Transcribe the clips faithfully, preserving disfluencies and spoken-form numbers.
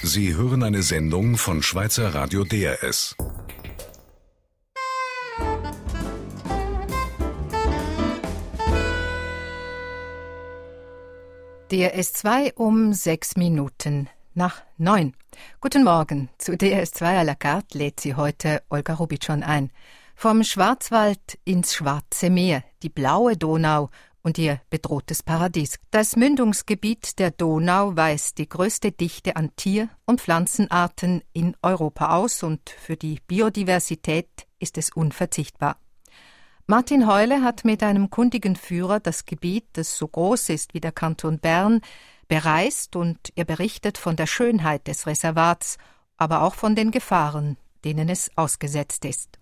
Sie hören eine Sendung von Schweizer Radio D R S. D R S zwei um sechs Minuten nach neun. Guten Morgen. Zu D R S zwei à la carte lädt Sie heute Olga Rubitschon ein. Vom Schwarzwald ins Schwarze Meer, die blaue Donau und ihr bedrohtes Paradies. Das Mündungsgebiet der Donau weist die größte Dichte an Tier- und Pflanzenarten in Europa aus und für die Biodiversität ist es unverzichtbar. Martin Heule hat mit einem kundigen Führer das Gebiet, das so groß ist wie der Kanton Bern, bereist und er berichtet von der Schönheit des Reservats, aber auch von den Gefahren, denen es ausgesetzt ist.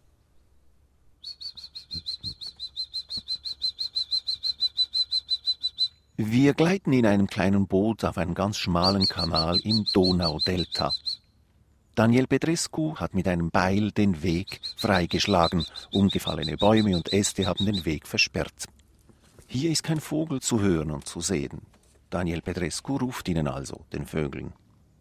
Wir gleiten in einem kleinen Boot auf einen ganz schmalen Kanal im Donaudelta. Daniel Petrescu hat mit einem Beil den Weg freigeschlagen. Umgefallene Bäume und Äste haben den Weg versperrt. Hier ist kein Vogel zu hören und zu sehen. Daniel Petrescu ruft ihnen also, den Vögeln.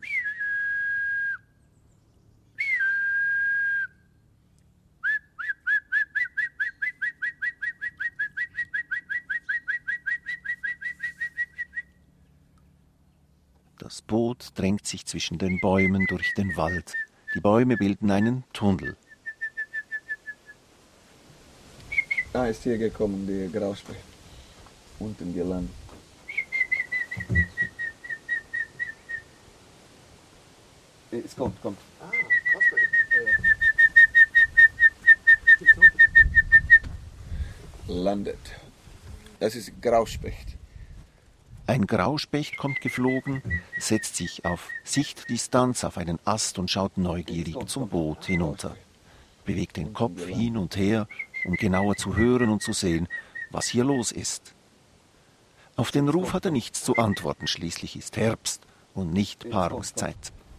Das Boot drängt sich zwischen den Bäumen durch den Wald. Die Bäume bilden einen Tunnel. Ah, ist hier gekommen, die Grauspecht. Unten gelandet. Es kommt, kommt. Ah, landet. Das ist Grauspecht. Ein Grauspecht kommt geflogen, setzt sich auf Sichtdistanz auf einen Ast und schaut neugierig zum Boot hinunter. Bewegt den Kopf hin und her, um genauer zu hören und zu sehen, was hier los ist. Auf den Ruf hat er nichts zu antworten, schließlich ist Herbst und nicht Paarungszeit.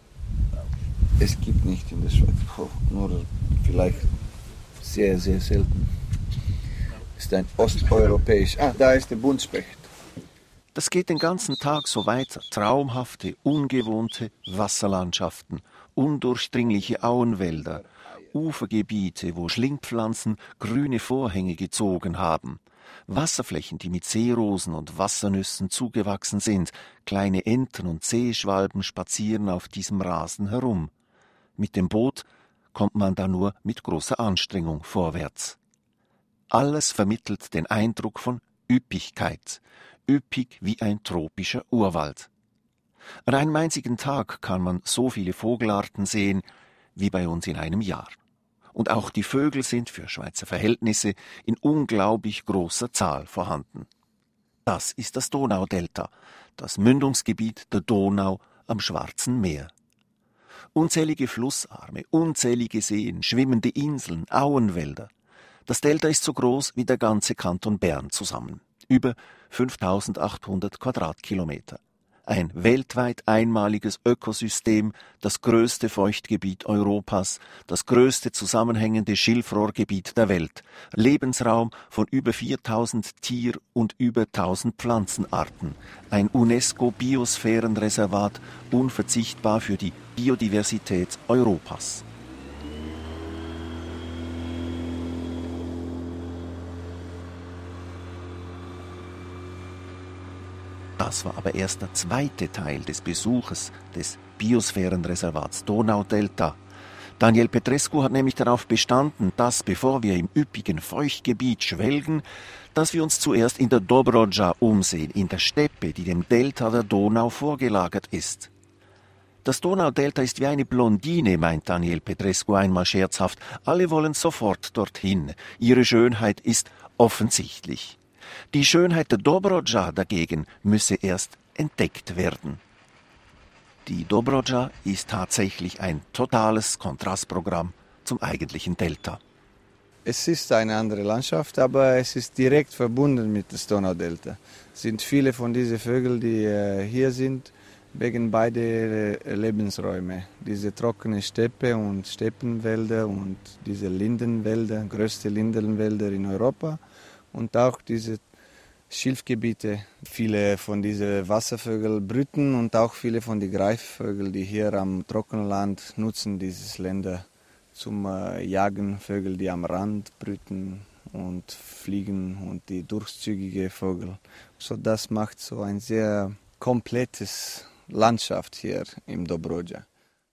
Es gibt nicht in der Schweiz, nur vielleicht sehr, sehr selten. Es ist ein osteuropäisch. Ah, da ist der Buntspecht. Das geht den ganzen Tag so weiter. Traumhafte, ungewohnte Wasserlandschaften, undurchdringliche Auenwälder, Ufergebiete, wo Schlingpflanzen grüne Vorhänge gezogen haben, Wasserflächen, die mit Seerosen und Wassernüssen zugewachsen sind, kleine Enten und Seeschwalben spazieren auf diesem Rasen herum. Mit dem Boot kommt man da nur mit großer Anstrengung vorwärts. Alles vermittelt den Eindruck von Üppigkeit, üppig wie ein tropischer Urwald. An einem einzigen Tag kann man so viele Vogelarten sehen wie bei uns in einem Jahr. Und auch die Vögel sind für Schweizer Verhältnisse in unglaublich großer Zahl vorhanden. Das ist das Donaudelta, das Mündungsgebiet der Donau am Schwarzen Meer. Unzählige Flussarme, unzählige Seen, schwimmende Inseln, Auenwälder. Das Delta ist so groß wie der ganze Kanton Bern zusammen. Über fünftausendachthundert Quadratkilometer. Ein weltweit einmaliges Ökosystem, das größte Feuchtgebiet Europas, das größte zusammenhängende Schilfrohrgebiet der Welt, Lebensraum von über viertausend Tier- und über tausend Pflanzenarten, ein UNESCO-Biosphärenreservat, unverzichtbar für die Biodiversität Europas. Das war aber erst der zweite Teil des Besuches des Biosphärenreservats Donaudelta. Daniel Petrescu hat nämlich darauf bestanden, dass, bevor wir im üppigen Feuchtgebiet schwelgen, dass wir uns zuerst in der Dobrodja umsehen, in der Steppe, die dem Delta der Donau vorgelagert ist. Das Donaudelta ist wie eine Blondine, meint Daniel Petrescu einmal scherzhaft. Alle wollen sofort dorthin. Ihre Schönheit ist offensichtlich. Die Schönheit der Dobrodja dagegen müsse erst entdeckt werden. Die Dobrodja ist tatsächlich ein totales Kontrastprogramm zum eigentlichen Delta. Es ist eine andere Landschaft, aber es ist direkt verbunden mit dem Donaudelta. Es sind viele von diesen Vögeln, die äh, hier sind, wegen beide Lebensräume. Diese trockene Steppe und Steppenwälder und diese Lindenwälder, größte Lindenwälder in Europa und auch diese Schilfgebiete. Viele von diesen Wasservögeln brüten und auch viele von den Greifvögeln, die hier am Trockenland nutzen, dieses Länder zum äh, Jagen. Vögel, die am Rand brüten und fliegen und die durchzügige Vögel. So, das macht so ein sehr komplettes Landschaft hier im Dobrođa.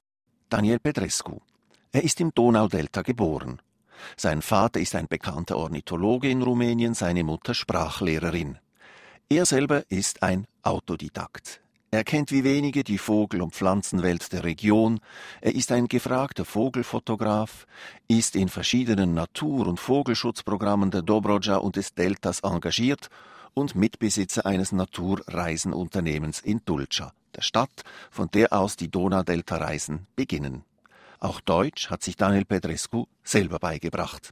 Daniel Petrescu. Er ist im Donaudelta geboren. Sein Vater ist ein bekannter Ornithologe in Rumänien, seine Mutter Sprachlehrerin. Er selber ist ein Autodidakt. Er kennt wie wenige die Vogel- und Pflanzenwelt der Region. Er ist ein gefragter Vogelfotograf, ist in verschiedenen Natur- und Vogelschutzprogrammen der Dobrođa und des Deltas engagiert und Mitbesitzer eines Naturreisenunternehmens in Tulča, der Stadt, von der aus die Donaudelta-Reisen beginnen. Auch Deutsch hat sich Daniel Petrescu selber beigebracht.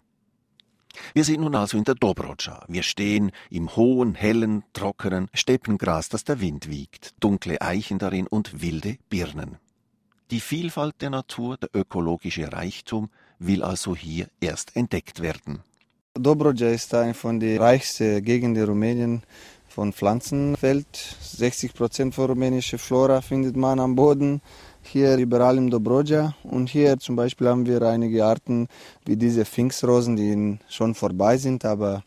Wir sind nun also in der Dobrođa. Wir stehen im hohen, hellen, trockenen Steppengras, das der Wind wiegt, dunkle Eichen darin und wilde Birnen. Die Vielfalt der Natur, der ökologische Reichtum, will also hier erst entdeckt werden. Dobrođa ist eine von den reichsten Gegenden Rumänien von Pflanzenwelt. sechzig Prozent von rumänischer Flora findet man am Boden, hier überall im Dobrođa. Und hier zum Beispiel haben wir einige Arten wie diese Pfingstrosen, die schon vorbei sind, aber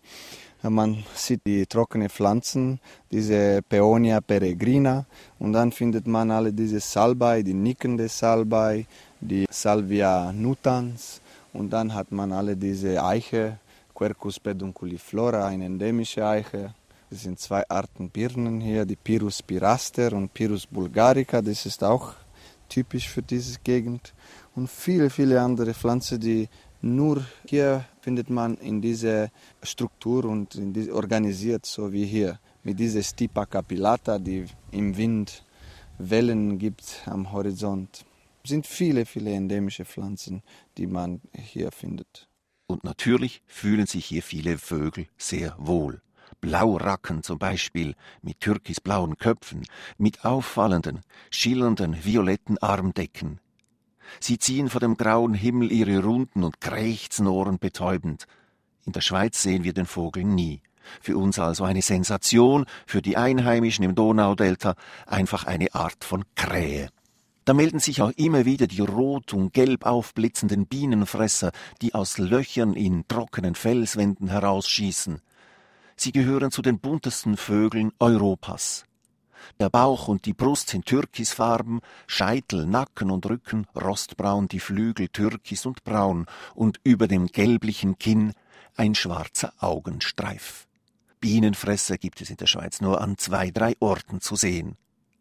man sieht die trockenen Pflanzen, diese Paeonia peregrina. Und dann findet man alle diese Salbei, die nickende Salbei, die Salvia nutans. Und dann hat man alle diese Eiche, Quercus pedunculiflora, eine endemische Eiche. Es sind zwei Arten Birnen hier, die Pyrus piraster und Pyrus bulgarica, das ist auch typisch für diese Gegend. Und viele, viele andere Pflanzen, die nur hier findet man in dieser Struktur und in diese, organisiert, so wie hier. Mit dieser Stipa capillata, die im Wind Wellen gibt am Horizont. Es sind viele, viele endemische Pflanzen, die man hier findet. Und natürlich fühlen sich hier viele Vögel sehr wohl. Blauracken zum Beispiel, mit türkisblauen Köpfen, mit auffallenden, schillernden, violetten Armdecken. Sie ziehen vor dem grauen Himmel ihre runden und krächzen ohrenbetäubend. In der Schweiz sehen wir den Vogel nie. Für uns also eine Sensation, für die Einheimischen im Donaudelta einfach eine Art von Krähe. Da melden sich auch immer wieder die rot und gelb aufblitzenden Bienenfresser, die aus Löchern in trockenen Felswänden herausschießen. Sie gehören zu den buntesten Vögeln Europas. Der Bauch und die Brust sind türkisfarben, Scheitel, Nacken und Rücken rostbraun, die Flügel türkis und braun und über dem gelblichen Kinn ein schwarzer Augenstreif. Bienenfresser gibt es in der Schweiz nur an zwei, drei Orten zu sehen.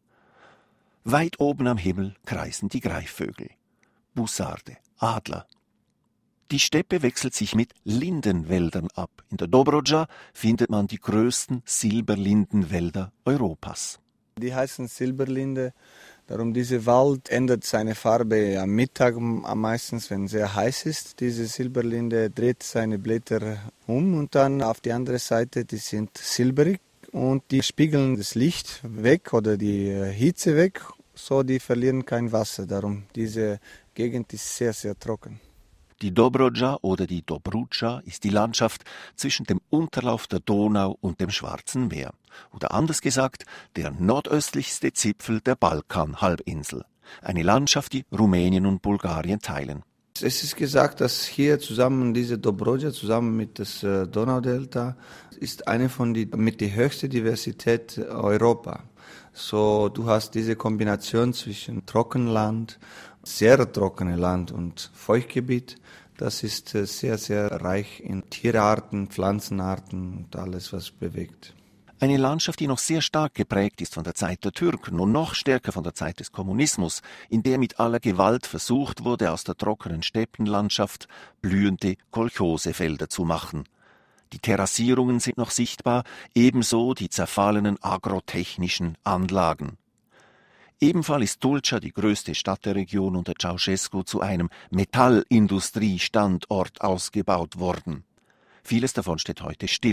Weit oben am Himmel kreisen die Greifvögel, Bussarde, Adler. Die Steppe wechselt sich mit Lindenwäldern ab. In der Dobrođa findet man die größten Silberlindenwälder Europas. Die heißen Silberlinde, darum dieser Wald ändert seine Farbe am Mittag am meisten, wenn es sehr heiß ist. Diese Silberlinde dreht seine Blätter um und dann auf die andere Seite, die sind silberig und die spiegeln das Licht weg oder die Hitze weg, so die verlieren kein Wasser. Darum diese Gegend ist sehr, sehr trocken. Die Dobrođa oder die Dobruča ist die Landschaft zwischen dem Unterlauf der Donau und dem Schwarzen Meer. Oder anders gesagt, der nordöstlichste Zipfel der Balkanhalbinsel. Eine Landschaft, die Rumänien und Bulgarien teilen. Es ist gesagt, dass hier zusammen diese Dobrođa, zusammen mit das Donaudelta, ist eine von die mit der höchsten Diversität Europa. So, du hast diese Kombination zwischen Trockenland, sehr trockenes Land und Feuchtgebiet. Das ist sehr, sehr reich in Tierarten, Pflanzenarten und alles, was bewegt. Eine Landschaft, die noch sehr stark geprägt ist von der Zeit der Türken und noch stärker von der Zeit des Kommunismus, in der mit aller Gewalt versucht wurde, aus der trockenen Steppenlandschaft blühende Kolchosefelder zu machen. Die Terrassierungen sind noch sichtbar, ebenso die zerfallenen agrotechnischen Anlagen. Ebenfalls ist Tulča, die größte Stadt der Region unter Ceausescu, zu einem Metallindustriestandort ausgebaut worden. Vieles davon steht heute still.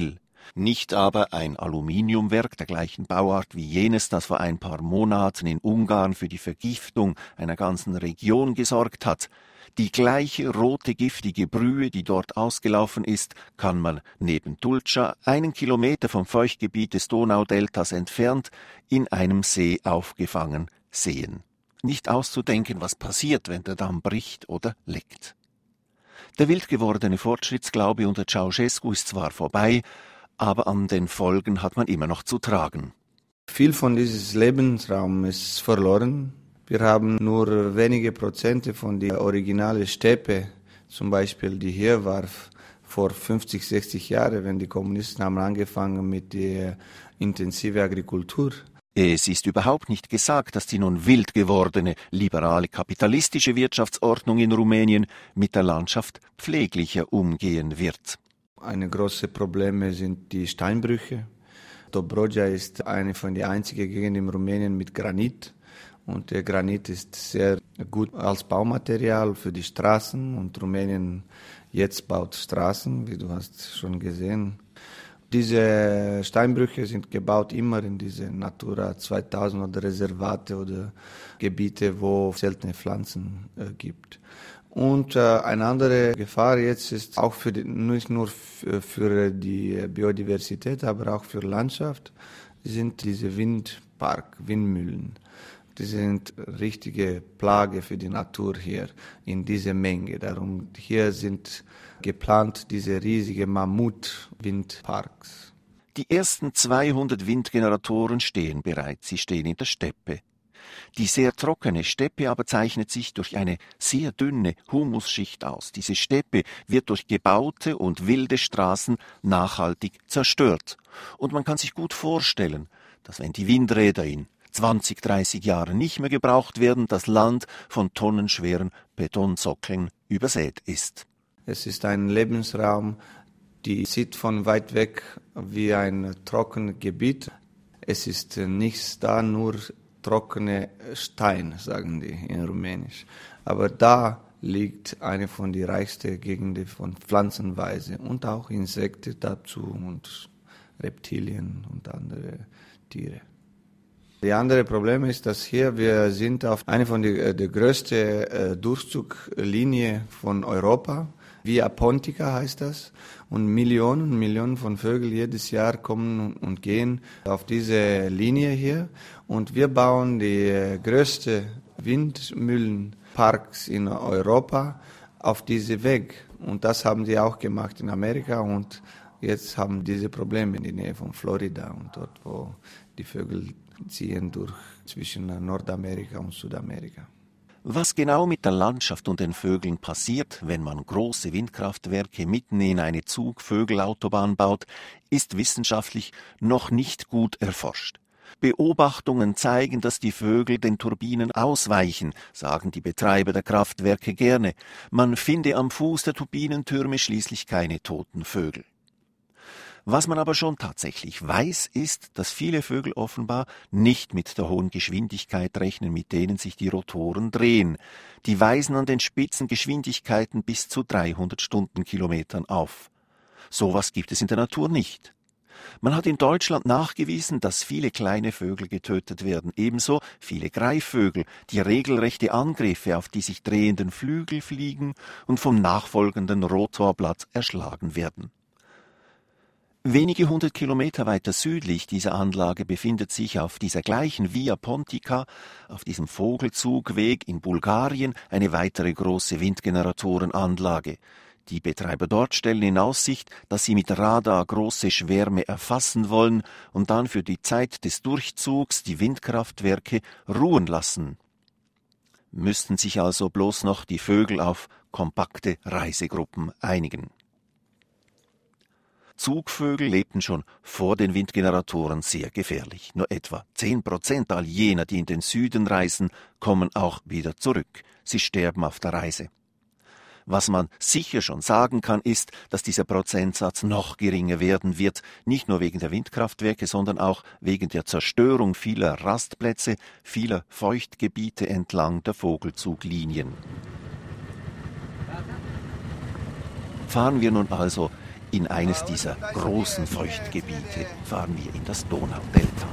Nicht aber ein Aluminiumwerk der gleichen Bauart wie jenes, das vor ein paar Monaten in Ungarn für die Vergiftung einer ganzen Region gesorgt hat. Die gleiche rote giftige Brühe, die dort ausgelaufen ist, kann man neben Tulcza, einen Kilometer vom Feuchtgebiet des Donaudeltas entfernt, in einem See aufgefangen sehen. Nicht auszudenken, was passiert, wenn der Damm bricht oder leckt. Der wild gewordene Fortschrittsglaube unter Ceausescu ist zwar vorbei, aber an den Folgen hat man immer noch zu tragen. Viel von diesem Lebensraum ist verloren. Wir haben nur wenige Prozente von der originalen Steppe, zum Beispiel, die hier war vor fünfzig, sechzig Jahren, wenn die Kommunisten haben angefangen mit der intensiven Agrikultur. Es ist überhaupt nicht gesagt, dass die nun wild gewordene, liberale, kapitalistische Wirtschaftsordnung in Rumänien mit der Landschaft pfleglicher umgehen wird. Eine große Probleme sind die Steinbrüche. Dobroja ist eine von den einzigen Gegenden in Rumänien mit Granit. Und der Granit ist sehr gut als Baumaterial für die Straßen. Und Rumänien jetzt baut Straßen, wie du hast schon gesehen. Diese Steinbrüche sind gebaut immer in diese Natura zweitausend oder Reservate oder Gebiete, wo es seltene Pflanzen äh, gibt. Und äh, eine andere Gefahr jetzt ist auch für die, nicht nur für, für die Biodiversität, aber auch für Landschaft, sind diese Windpark, Windmühlen. Die sind richtige Plage für die Natur hier in dieser Menge. Darum hier sind geplant diese riesigen Mammut-Windparks. Die ersten zweihundert Windgeneratoren stehen bereits, sie stehen in der Steppe. Die sehr trockene Steppe aber zeichnet sich durch eine sehr dünne Humusschicht aus. Diese Steppe wird durch gebaute und wilde Straßen nachhaltig zerstört. Und man kann sich gut vorstellen, dass wenn die Windräder in zwanzig, dreißig Jahren nicht mehr gebraucht werden, das Land von tonnenschweren Betonsockeln übersät ist. Es ist ein Lebensraum, die sieht von weit weg wie ein trockenes Gebiet. Es ist nichts da, nur trockene Stein, sagen die in Rumänisch. Aber da liegt eine von den reichsten Gegenden von Pflanzenweise und auch Insekten dazu und Reptilien und andere Tiere. Die andere Problem ist, dass hier wir sind auf einer von der, der größten äh, Durchzugslinie von Europa. Via Pontica heißt das. Und Millionen und Millionen von Vögeln jedes Jahr kommen und gehen auf diese Linie hier. Und wir bauen die größten Windmühlenparks in Europa auf diesem Weg. Und das haben sie auch gemacht in Amerika. Und jetzt haben diese Probleme in der Nähe von Florida und dort, wo die Vögel ziehen durch zwischen Nordamerika und Südamerika. Was genau mit der Landschaft und den Vögeln passiert, wenn man große Windkraftwerke mitten in eine Zugvögelautobahn baut, ist wissenschaftlich noch nicht gut erforscht. Beobachtungen zeigen, dass die Vögel den Turbinen ausweichen, sagen die Betreiber der Kraftwerke gerne. Man finde am Fuß der Turbinentürme schließlich keine toten Vögel. Was man aber schon tatsächlich weiß, ist, dass viele Vögel offenbar nicht mit der hohen Geschwindigkeit rechnen, mit denen sich die Rotoren drehen. Die weisen an den Spitzengeschwindigkeiten bis zu dreihundert Stundenkilometern auf. Sowas gibt es in der Natur nicht. Man hat in Deutschland nachgewiesen, dass viele kleine Vögel getötet werden, ebenso viele Greifvögel, die regelrechte Angriffe auf die sich drehenden Flügel fliegen und vom nachfolgenden Rotorblatt erschlagen werden. Wenige hundert Kilometer weiter südlich dieser Anlage befindet sich auf dieser gleichen Via Pontica, auf diesem Vogelzugweg in Bulgarien, eine weitere große Windgeneratorenanlage. Die Betreiber dort stellen in Aussicht, dass sie mit Radar große Schwärme erfassen wollen und dann für die Zeit des Durchzugs die Windkraftwerke ruhen lassen. Müssten sich also bloß noch die Vögel auf kompakte Reisegruppen einigen. Zugvögel lebten schon vor den Windgeneratoren sehr gefährlich. Nur etwa zehn Prozent all jener, die in den Süden reisen, kommen auch wieder zurück. Sie sterben auf der Reise. Was man sicher schon sagen kann, ist, dass dieser Prozentsatz noch geringer werden wird, nicht nur wegen der Windkraftwerke, sondern auch wegen der Zerstörung vieler Rastplätze, vieler Feuchtgebiete entlang der Vogelzuglinien. Fahren wir nun also In eines dieser großen Feuchtgebiete fahren wir in das Donaudelta.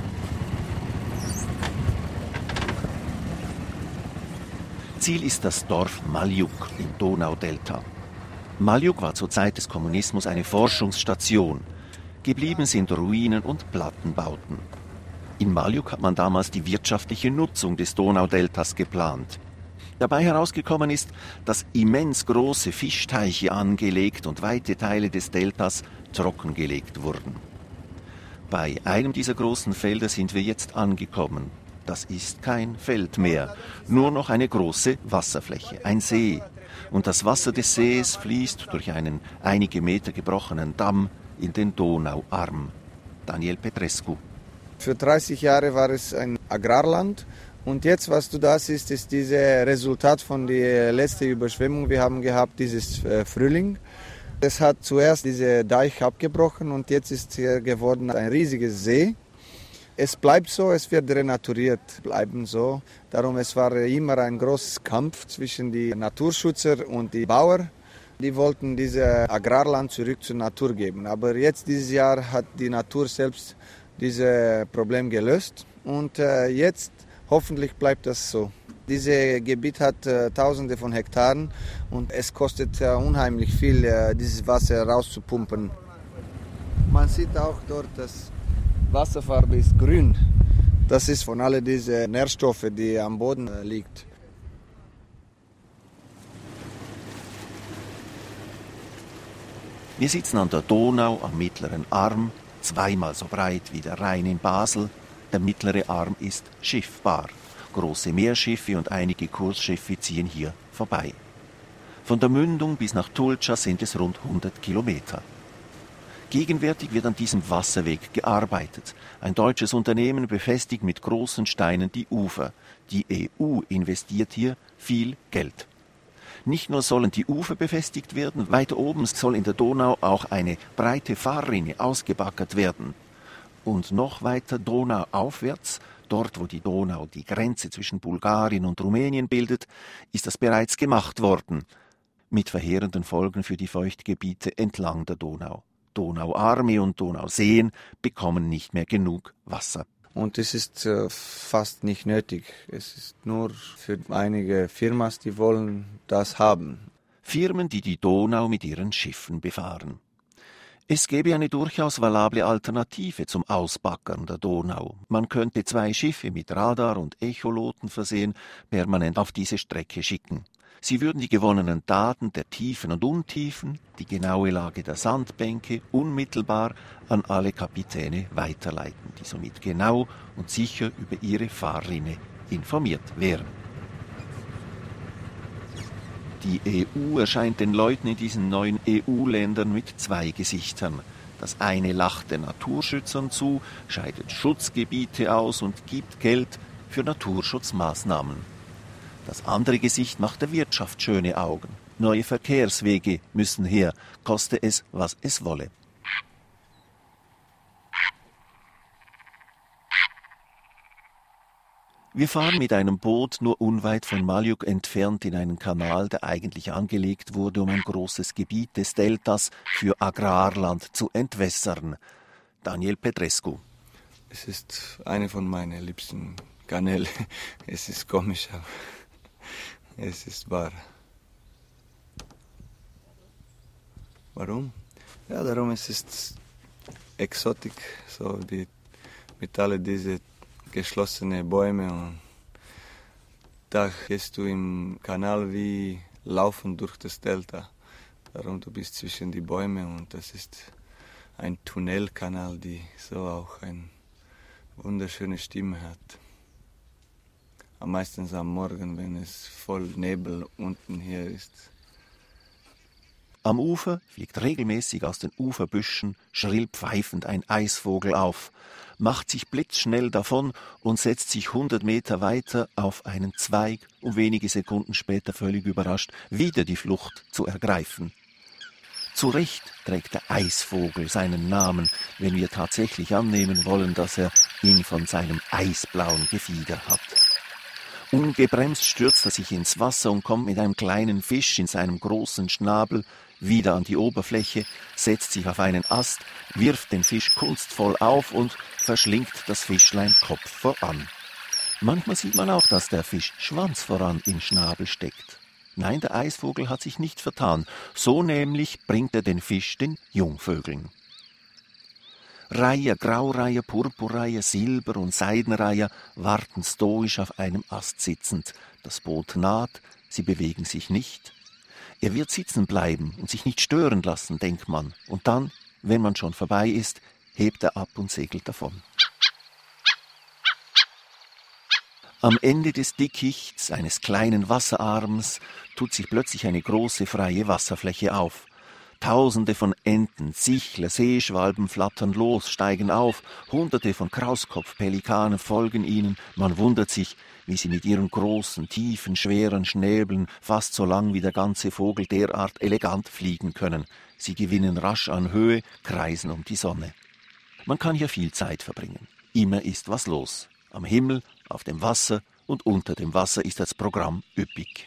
Ziel ist das Dorf Maljuk im Donaudelta. Maljuk war zur Zeit des Kommunismus eine Forschungsstation. Geblieben sind Ruinen und Plattenbauten. In Maljuk hat man damals die wirtschaftliche Nutzung des Donaudeltas geplant. Dabei herausgekommen ist, dass immens große Fischteiche angelegt und weite Teile des Deltas trockengelegt wurden. Bei einem dieser großen Felder sind wir jetzt angekommen. Das ist kein Feld mehr, nur noch eine große Wasserfläche, ein See. Und das Wasser des Sees fließt durch einen einige Meter gebrochenen Damm in den Donauarm. Daniel Petrescu. Für dreißig Jahre war es ein Agrarland. Und jetzt, was du da siehst, ist dieses Resultat von der letzten Überschwemmung. Wir haben gehabt dieses äh, Frühling. Es hat zuerst diese Deich abgebrochen und jetzt ist hier geworden ein riesiges See. Es bleibt so, es wird renaturiert bleiben so. Darum es war immer ein großer Kampf zwischen den Naturschützer und den Bauern. Die wollten dieses Agrarland zurück zur Natur geben. Aber jetzt dieses Jahr hat die Natur selbst dieses Problem gelöst und äh, jetzt hoffentlich bleibt das so. Dieses Gebiet hat äh, Tausende von Hektaren und es kostet äh, unheimlich viel, äh, dieses Wasser rauszupumpen. Man sieht auch dort, dass Wasserfarbe ist grün. Das ist von all diesen Nährstoffen, die am Boden äh, liegen. Wir sitzen an der Donau am mittleren Arm, zweimal so breit wie der Rhein in Basel. Der mittlere Arm ist schiffbar. Große Meerschiffe und einige Kursschiffe ziehen hier vorbei. Von der Mündung bis nach Tulča sind es rund hundert Kilometer. Gegenwärtig wird an diesem Wasserweg gearbeitet. Ein deutsches Unternehmen befestigt mit großen Steinen die Ufer. Die E U investiert hier viel Geld. Nicht nur sollen die Ufer befestigt werden, weiter oben soll in der Donau auch eine breite Fahrrinne ausgebaggert werden. Und noch weiter donauaufwärts, dort wo die Donau die Grenze zwischen Bulgarien und Rumänien bildet, ist das bereits gemacht worden, mit verheerenden Folgen für die Feuchtgebiete entlang der Donau. Donauarme und Donauseen bekommen nicht mehr genug Wasser. Und es ist äh, fast nicht nötig. Es ist nur für einige Firmen, die wollen das haben. Firmen, die die Donau mit ihren Schiffen befahren. Es gäbe eine durchaus valable Alternative zum Ausbaggern der Donau. Man könnte zwei Schiffe mit Radar und Echoloten versehen, permanent auf diese Strecke schicken. Sie würden die gewonnenen Daten der Tiefen und Untiefen, die genaue Lage der Sandbänke unmittelbar an alle Kapitäne weiterleiten, die somit genau und sicher über ihre Fahrrinne informiert wären. Die E U erscheint den Leuten in diesen neuen E U-Ländern mit zwei Gesichtern. Das eine lacht den Naturschützern zu, scheidet Schutzgebiete aus und gibt Geld für Naturschutzmaßnahmen. Das andere Gesicht macht der Wirtschaft schöne Augen. Neue Verkehrswege müssen her, koste es, was es wolle. Wir fahren mit einem Boot nur unweit von Maljuk entfernt in einen Kanal, der eigentlich angelegt wurde, um ein großes Gebiet des Deltas für Agrarland zu entwässern. Daniel Petrescu. Es ist eine von meinen liebsten Kanäle. Es ist komisch, aber es ist wahr. Warum? Ja, darum es ist exotisch, so die, mit all diesen geschlossenen Bäumen. Und da gehst du im Kanal wie laufen durch das Delta. Darum du bist zwischen die Bäume und das ist ein Tunnelkanal, die so auch eine wunderschöne Stimme hat. Am meisten am Morgen, wenn es voll Nebel unten hier ist. Am Ufer fliegt regelmäßig aus den Uferbüschen schrill pfeifend ein Eisvogel auf, macht sich blitzschnell davon und setzt sich hundert Meter weiter auf einen Zweig, um wenige Sekunden später völlig überrascht wieder die Flucht zu ergreifen. Zu Recht trägt der Eisvogel seinen Namen, wenn wir tatsächlich annehmen wollen, dass er ihn von seinem eisblauen Gefieder hat. Ungebremst stürzt er sich ins Wasser und kommt mit einem kleinen Fisch in seinem großen Schnabel wieder an die Oberfläche, setzt sich auf einen Ast, wirft den Fisch kunstvoll auf und verschlingt das Fischlein Kopf voran. Manchmal sieht man auch, dass der Fisch Schwanz voran im Schnabel steckt. Nein, der Eisvogel hat sich nicht vertan. So nämlich bringt er den Fisch den Jungvögeln. Reiher, Graureiher, Purpurreiher, Silber- und Seidenreiher warten stoisch auf einem Ast sitzend. Das Boot naht, sie bewegen sich nicht. Er wird sitzen bleiben und sich nicht stören lassen, denkt man. Und dann, wenn man schon vorbei ist, hebt er ab und segelt davon. Am Ende des Dickichts, eines kleinen Wasserarms, tut sich plötzlich eine große freie Wasserfläche auf. Tausende von Enten, Sichler, Seeschwalben flattern los, steigen auf, Hunderte von Krauskopfpelikanen folgen ihnen. Man wundert sich, wie sie mit ihren großen, tiefen, schweren Schnäbeln, fast so lang wie der ganze Vogel, derart elegant fliegen können. Sie gewinnen rasch an Höhe, kreisen um die Sonne. Man kann hier viel Zeit verbringen. Immer ist was los. Am Himmel, auf dem Wasser und unter dem Wasser ist das Programm üppig.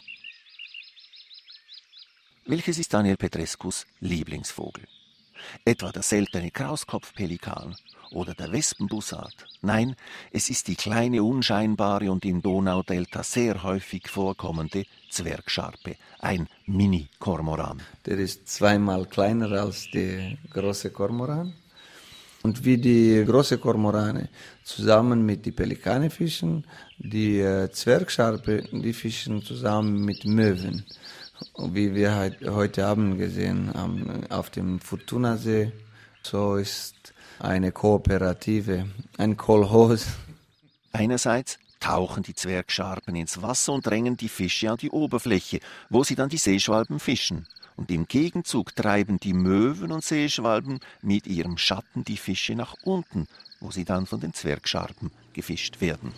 Welches ist Daniel Petrescus Lieblingsvogel? Etwa der seltene Krauskopfpelikan oder der Wespenbussard? Nein, es ist die kleine, unscheinbare und im Donaudelta sehr häufig vorkommende Zwergscharpe, ein Mini-Kormoran. Der ist zweimal kleiner als der große Kormoran. Und wie die großen Kormorane zusammen mit den Pelikane fischen, die äh, Zwergscharpe, die fischen zusammen mit Möwen. Wie wir heute Abend gesehen haben auf dem Fortunasee, so ist eine Kooperative, ein Kolchos. Einerseits tauchen die Zwergscharpen ins Wasser und drängen die Fische an die Oberfläche, wo sie dann die Seeschwalben fischen. Und im Gegenzug treiben die Möwen und Seeschwalben mit ihrem Schatten die Fische nach unten, wo sie dann von den Zwergscharpen gefischt werden.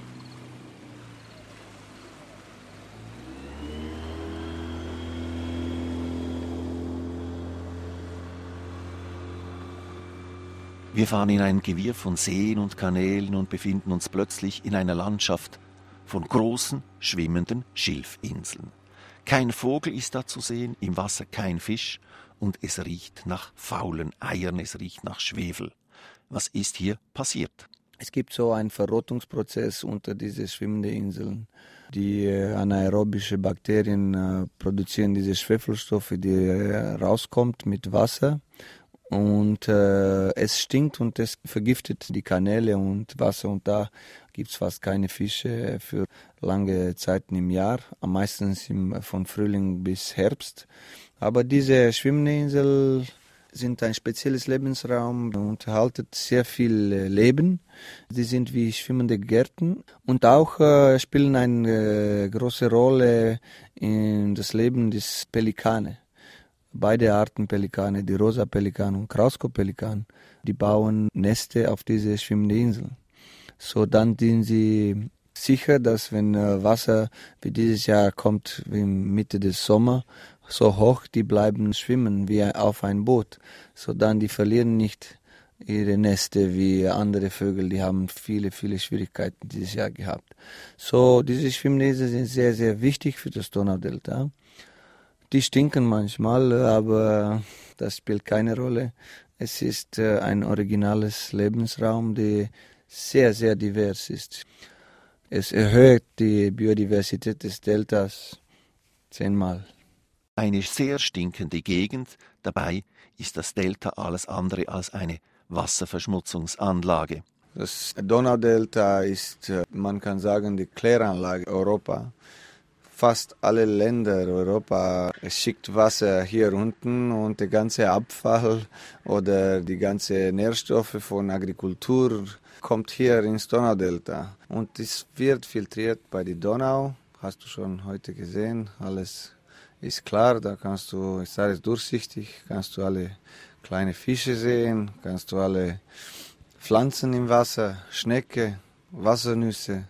Wir fahren in ein Gewirr von Seen und Kanälen und befinden uns plötzlich in einer Landschaft von großen, schwimmenden Schilfinseln. Kein Vogel ist da zu sehen, im Wasser kein Fisch und es riecht nach faulen Eiern, es riecht nach Schwefel. Was ist hier passiert? Es gibt so einen Verrottungsprozess unter diesen schwimmenden Inseln. Die anaerobische Bakterien äh, produzieren diese Schwefelstoffe, die äh, rauskommt mit Wasser. Und äh, es stinkt und es vergiftet die Kanäle und Wasser. Und da gibt es fast keine Fische für lange Zeiten im Jahr, am meisten im, von Frühling bis Herbst. Aber diese schwimmende Insel sind ein spezielles Lebensraum und halten sehr viel Leben. Sie sind wie schwimmende Gärten und auch äh, spielen eine äh, große Rolle in das Leben des Pelikane. Beide Arten Pelikane, die Rosa-Pelikan und Krauskopfpelikan, die bauen Nester auf diese schwimmende Insel. So dann sind sie sicher, dass wenn Wasser wie dieses Jahr kommt, wie Mitte des Sommers, so hoch, die bleiben schwimmen wie auf ein Boot. So dann die verlieren nicht ihre Nester wie andere Vögel, die haben viele, viele Schwierigkeiten dieses Jahr gehabt. So diese schwimmende Inseln sind sehr, sehr wichtig für das Donaudelta. Die stinken manchmal, aber das spielt keine Rolle. Es ist ein originales Lebensraum, der sehr, sehr divers ist. Es erhöht die Biodiversität des Deltas zehnmal. Eine sehr stinkende Gegend, dabei ist das Delta alles andere als eine Wasserverschmutzungsanlage. Das Donaudelta ist, man kann sagen, die Kläranlage Europa. Fast alle Länder Europa schickt Wasser hier unten und der ganze Abfall oder die ganzen Nährstoffe von Agrikultur kommt hier ins Donaudelta. Und es wird filtriert bei der Donau, hast du schon heute gesehen, alles ist klar, da kannst du, ist alles durchsichtig, kannst du alle kleine Fische sehen, kannst du alle Pflanzen im Wasser, Schnecke, Wassernüsse.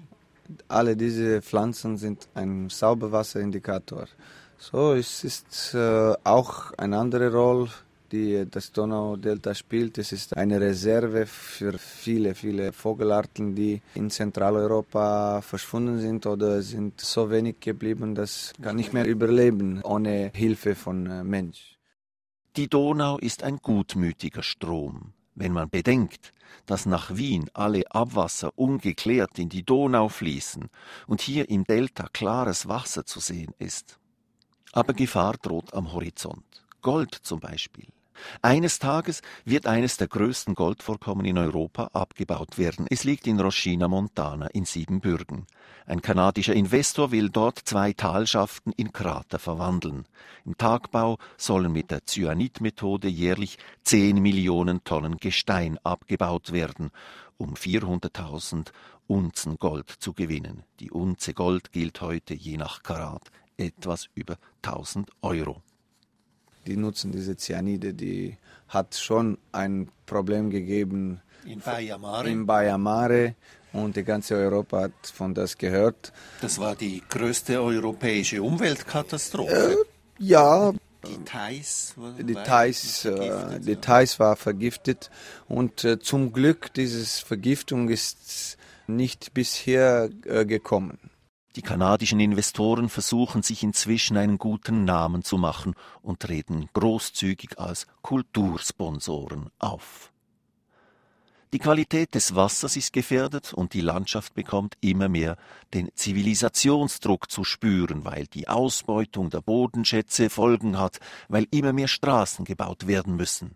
Alle diese Pflanzen sind ein Sauberwasserindikator. So, es ist äh, auch eine andere Rolle die das Donaudelta spielt. Es ist eine Reserve für viele, viele Vogelarten, die in Zentraleuropa verschwunden sind oder sind so wenig geblieben, dass kann nicht mehr überleben ohne Hilfe von Mensch. Die Donau ist ein gutmütiger Strom. Wenn man bedenkt, dass nach Wien alle Abwasser ungeklärt in die Donau fließen und hier im Delta klares Wasser zu sehen ist. Aber Gefahr droht am Horizont. Gold zum Beispiel. Eines Tages wird eines der größten Goldvorkommen in Europa abgebaut werden. Es liegt in Roschina Montana in Siebenbürgen. Ein kanadischer Investor will dort zwei Talschaften in Krater verwandeln. Im Tagbau sollen mit der Cyanid-Methode jährlich zehn Millionen Tonnen Gestein abgebaut werden, um vierhunderttausend Unzen Gold zu gewinnen. Die Unze Gold gilt heute je nach Karat etwas über tausend Euro. Die nutzen diese Cyanide, die hat schon ein Problem gegeben in Baia Mare. in Baia Mare und die ganze Europa hat von das gehört. Das war die größte europäische Umweltkatastrophe. Äh, ja. Die Theiß, die Theiß, äh, die Theiß war vergiftet und äh, zum Glück diese Vergiftung ist nicht bisher äh, gekommen. Die kanadischen Investoren versuchen sich inzwischen einen guten Namen zu machen und treten großzügig als Kultursponsoren auf. Die Qualität des Wassers ist gefährdet und die Landschaft bekommt immer mehr den Zivilisationsdruck zu spüren, weil die Ausbeutung der Bodenschätze Folgen hat, weil immer mehr Straßen gebaut werden müssen.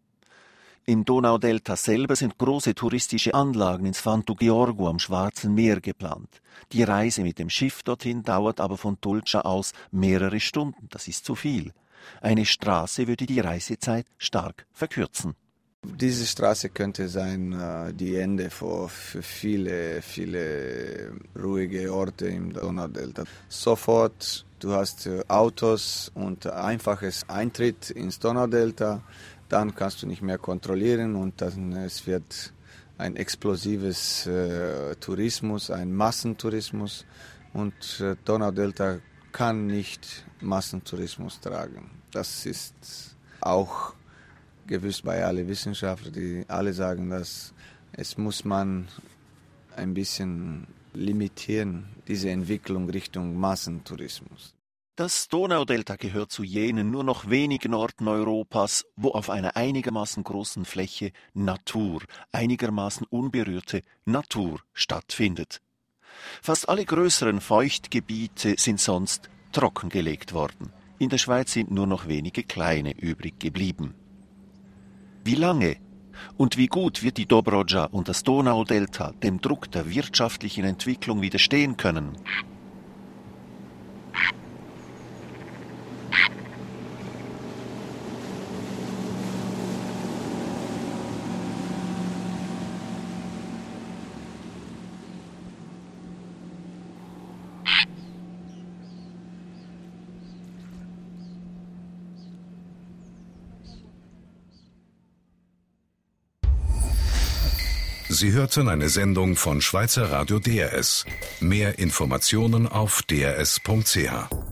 Im Donaudelta selber sind große touristische Anlagen ins Fantu Gheorghu am Schwarzen Meer geplant. Die Reise mit dem Schiff dorthin dauert aber von Tulcea aus mehrere Stunden. Das ist zu viel. Eine Straße würde die Reisezeit stark verkürzen. Diese Straße könnte sein äh, die Ende für, für viele, viele ruhige Orte im Donaudelta. Sofort, du hast äh, Autos und einfaches Eintritt ins Donaudelta. Dann kannst du nicht mehr kontrollieren und dann es wird ein explosives äh, Tourismus, ein Massentourismus und äh, Donaudelta kann nicht Massentourismus tragen. Das ist auch gewiss bei allen Wissenschaftlern, die alle sagen, dass es muss man ein bisschen limitieren, diese Entwicklung Richtung Massentourismus. Das Donaudelta gehört zu jenen nur noch wenigen Orten Europas, wo auf einer einigermaßen großen Fläche Natur, einigermaßen unberührte Natur stattfindet. Fast alle größeren Feuchtgebiete sind sonst trockengelegt worden. In der Schweiz sind nur noch wenige kleine übrig geblieben. Wie lange und wie gut wird die Dobroja und das Donaudelta dem Druck der wirtschaftlichen Entwicklung widerstehen können? Sie hörten eine Sendung von Schweizer Radio D R S. Mehr Informationen auf d r s punkt c h.